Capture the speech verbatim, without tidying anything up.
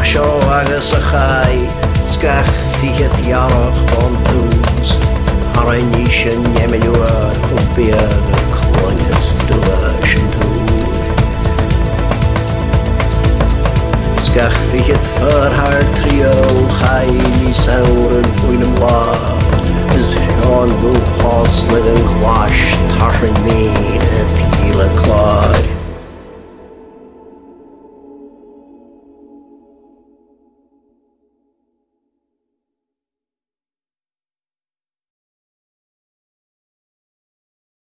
seo agus a chai Sgach fiad iarach o'n dŵs Ar ein nisyn nemenwa o beag y cloinas dwys yn dŵr Sgach fiad fyr har trio chai ni sawr yn bwyn ymwad Ys Sean bw hoslydd yn chwash tarn mean y tîl y clod